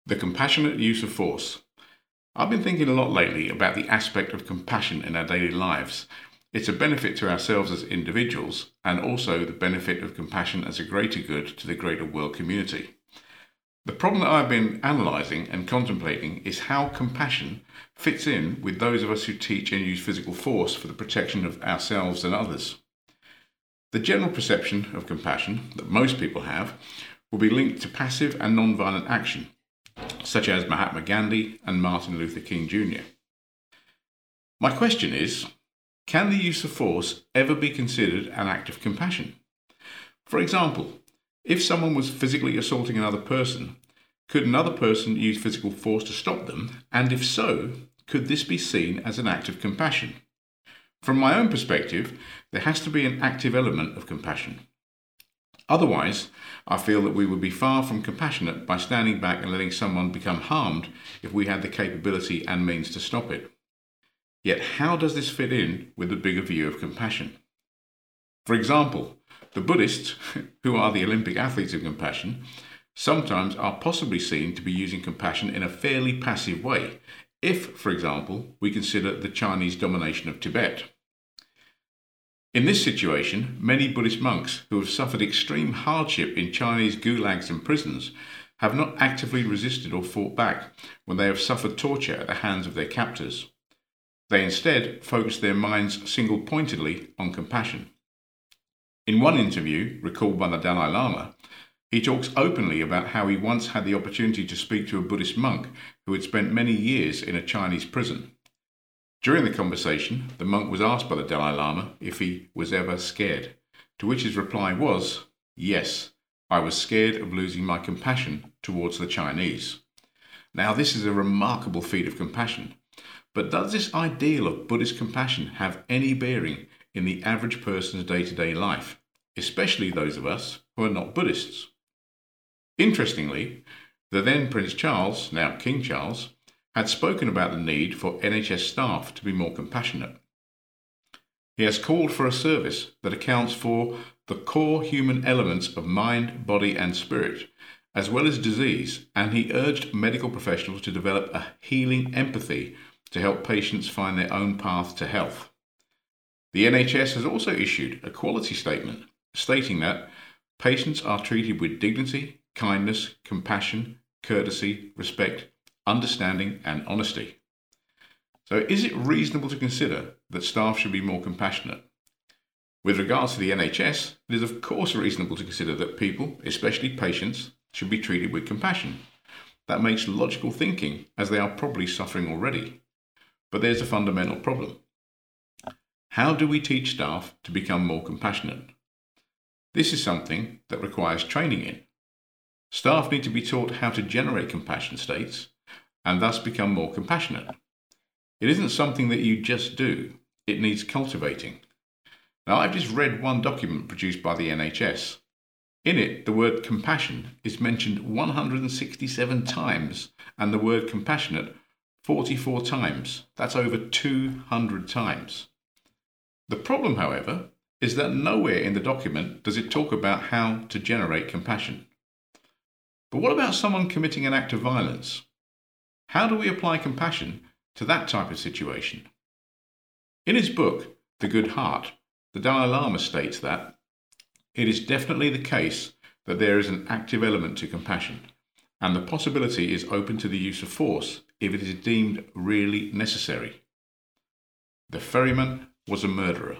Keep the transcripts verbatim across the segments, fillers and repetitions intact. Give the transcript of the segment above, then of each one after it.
The compassionate use of force. I've been thinking a lot lately about the aspect of compassion in our daily lives. It's a benefit to ourselves as individuals, and also the benefit of compassion as a greater good to the greater world community. The problem that I've been analysing and contemplating is how compassion fits in with those of us who teach and use physical force for the protection of ourselves and others. The general perception of compassion that most people have will be linked to passive and non-violent action, such as Mahatma Gandhi and Martin Luther King Junior My question is, can the use of force ever be considered an act of compassion? For example, if someone was physically assaulting another person, could another person use physical force to stop them? And if so, could this be seen as an act of compassion? From my own perspective, there has to be an active element of compassion. Otherwise, I feel that we would be far from compassionate by standing back and letting someone become harmed if we had the capability and means to stop it. Yet how does this fit in with the bigger view of compassion? For example, the Buddhists, who are the Olympic athletes of compassion, sometimes are possibly seen to be using compassion in a fairly passive way, if, for example, we consider the Chinese domination of Tibet. In this situation, many Buddhist monks who have suffered extreme hardship in Chinese gulags and prisons have not actively resisted or fought back when they have suffered torture at the hands of their captors. They instead focus their minds single-pointedly on compassion. In one interview, recalled by the Dalai Lama, he talks openly about how he once had the opportunity to speak to a Buddhist monk who had spent many years in a Chinese prison. During the conversation, the monk was asked by the Dalai Lama if he was ever scared, to which his reply was, "Yes, I was scared of losing my compassion towards the Chinese." Now, this is a remarkable feat of compassion, but does this ideal of Buddhist compassion have any bearing in the average person's day-to-day life, especially those of us who are not Buddhists? Interestingly, the then Prince Charles, now King Charles, had spoken about the need for N H S staff to be more compassionate. He has called for a service that accounts for the core human elements of mind, body and spirit, as well as disease, and he urged medical professionals to develop a healing empathy to help patients find their own path to health. The N H S has also issued a quality statement stating that patients are treated with dignity, kindness, compassion, courtesy, respect, understanding and honesty. So is it reasonable to consider that staff should be more compassionate? With regards to the N H S, it is of course reasonable to consider that people, especially patients, should be treated with compassion. That makes logical thinking, as they are probably suffering already. But there's a fundamental problem. How do we teach staff to become more compassionate? This is something that requires training in. Staff need to be taught how to generate compassion states and thus become more compassionate. It isn't something that you just do, it needs cultivating. Now, I've just read one document produced by the N H S. In it, the word compassion is mentioned one hundred sixty-seven times and the word compassionate forty-four times. That's over two hundred times. The problem, however, is that nowhere in the document does it talk about how to generate compassion. But what about someone committing an act of violence? How do we apply compassion to that type of situation? In his book, The Good Heart, the Dalai Lama states that it is definitely the case that there is an active element to compassion, and the possibility is open to the use of force if it is deemed really necessary. The ferryman was a murderer.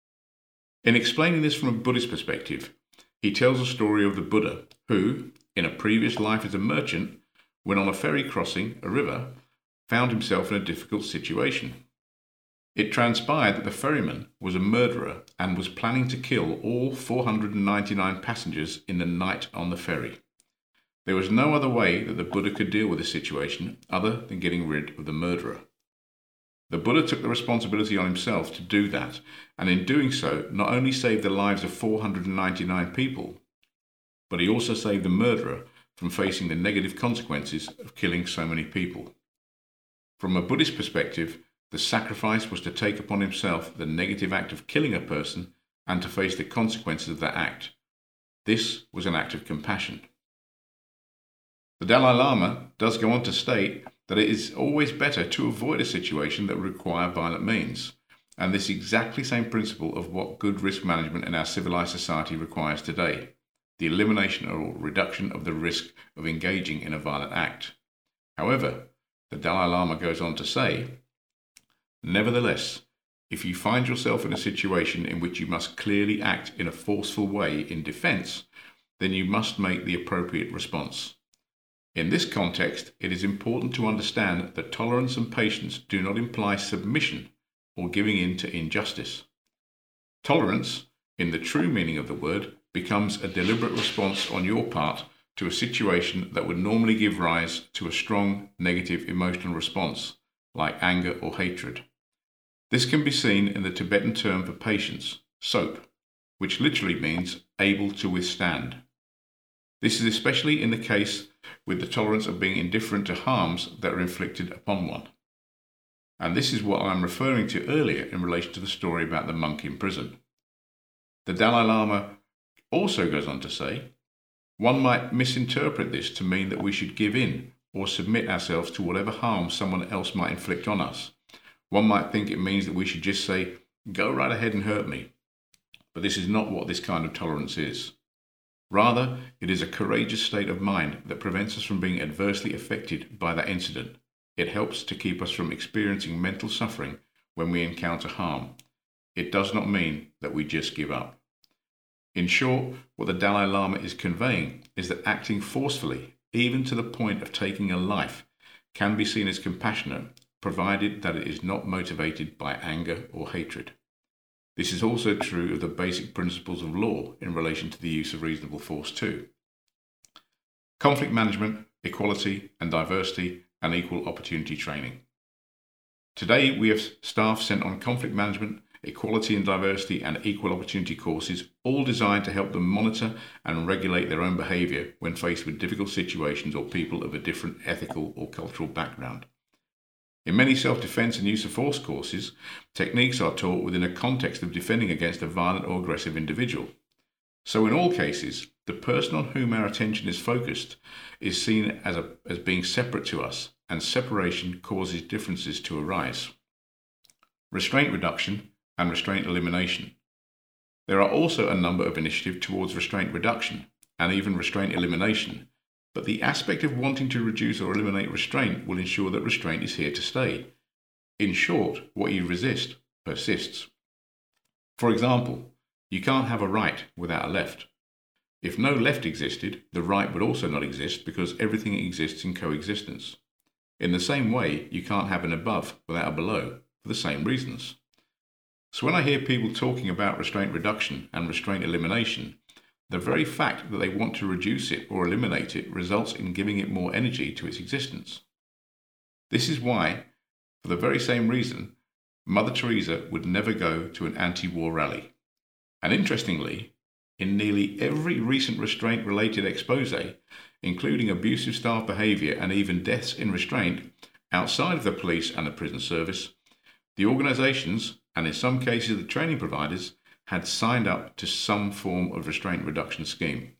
In explaining this from a Buddhist perspective, he tells a story of the Buddha who, in a previous life as a merchant, when on a ferry crossing a river, found himself in a difficult situation. It transpired that the ferryman was a murderer and was planning to kill all four hundred ninety-nine passengers in the night on the ferry. There was no other way that the Buddha could deal with the situation other than getting rid of the murderer. The Buddha took the responsibility on himself to do that, and in doing so not only saved the lives of four hundred ninety-nine people, but he also saved the murderer from facing the negative consequences of killing so many people. From a Buddhist perspective, the sacrifice was to take upon himself the negative act of killing a person and to face the consequences of that act. This was an act of compassion. The Dalai Lama does go on to state that it is always better to avoid a situation that would require violent means, and this exactly same principle of what good risk management in our civilized society requires today, the elimination or reduction of the risk of engaging in a violent act. However, the Dalai Lama goes on to say, nevertheless, if you find yourself in a situation in which you must clearly act in a forceful way in defense, then you must make the appropriate response. In this context, it is important to understand that tolerance and patience do not imply submission or giving in to injustice. Tolerance, in the true meaning of the word, becomes a deliberate response on your part to a situation that would normally give rise to a strong negative emotional response, like anger or hatred. This can be seen in the Tibetan term for patience, soap, which literally means able to withstand. This is especially in the case with the tolerance of being indifferent to harms that are inflicted upon one. And this is what I'm referring to earlier in relation to the story about the monk in prison. The Dalai Lama also goes on to say, one might misinterpret this to mean that we should give in or submit ourselves to whatever harm someone else might inflict on us. One might think it means that we should just say, go right ahead and hurt me. But this is not what this kind of tolerance is. Rather, it is a courageous state of mind that prevents us from being adversely affected by that incident. It helps to keep us from experiencing mental suffering when we encounter harm. It does not mean that we just give up. In short, what the Dalai Lama is conveying is that acting forcefully, even to the point of taking a life, can be seen as compassionate, provided that it is not motivated by anger or hatred. This is also true of the basic principles of law in relation to the use of reasonable force too. Conflict management, equality and diversity, and equal opportunity training. Today we have staff sent on conflict management, equality and diversity, and equal opportunity courses, all designed to help them monitor and regulate their own behaviour when faced with difficult situations or people of a different ethical or cultural background. In many self-defense and use of force courses, techniques are taught within a context of defending against a violent or aggressive individual. So in all cases, the person on whom our attention is focused is seen as, a, as being separate to us, and separation causes differences to arise. Restraint reduction and restraint elimination. There are also a number of initiatives towards restraint reduction and even restraint elimination, but the aspect of wanting to reduce or eliminate restraint will ensure that restraint is here to stay. In short, what you resist persists. For example, you can't have a right without a left. If no left existed, the right would also not exist because everything exists in coexistence. In the same way, you can't have an above without a below for the same reasons. So when I hear people talking about restraint reduction and restraint elimination, the very fact that they want to reduce it or eliminate it results in giving it more energy to its existence. This is why, for the very same reason, Mother Teresa would never go to an anti-war rally. And interestingly, in nearly every recent restraint-related expose, including abusive staff behaviour and even deaths in restraint, outside of the police and the prison service, the organisations, and in some cases the training providers, had signed up to some form of restraint reduction scheme.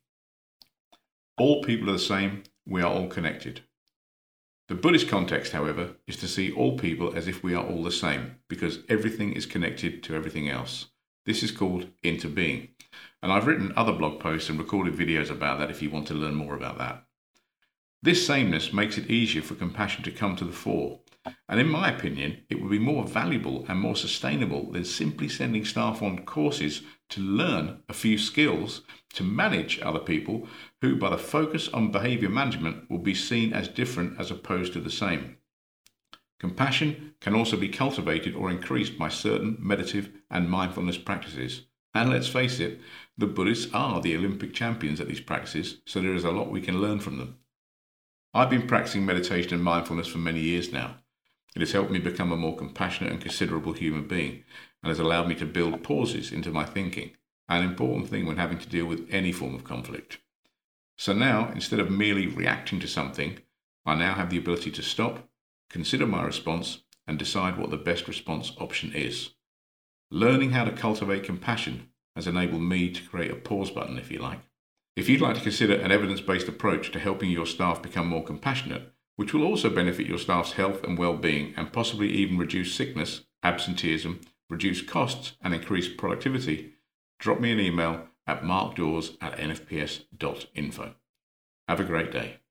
All people are the same, we are all connected. The Buddhist context, however, is to see all people as if we are all the same, because everything is connected to everything else. This is called interbeing, and I've written other blog posts and recorded videos about that if you want to learn more about that. This sameness makes it easier for compassion to come to the fore, and in my opinion, it would be more valuable and more sustainable than simply sending staff on courses to learn a few skills to manage other people who, by the focus on behaviour management, will be seen as different as opposed to the same. Compassion can also be cultivated or increased by certain meditative and mindfulness practices. And let's face it, the Buddhists are the Olympic champions at these practices, so there is a lot we can learn from them. I've been practicing meditation and mindfulness for many years now. It has helped me become a more compassionate and considerable human being, and has allowed me to build pauses into my thinking, an important thing when having to deal with any form of conflict. So now, instead of merely reacting to something, I now have the ability to stop, consider my response, and decide what the best response option is. Learning how to cultivate compassion has enabled me to create a pause button, if you like. If you'd like to consider an evidence-based approach to helping your staff become more compassionate, which will also benefit your staff's health and well-being and possibly even reduce sickness, absenteeism, reduce costs and increase productivity, drop me an email at markdawes at n f p s dot info. Have a great day.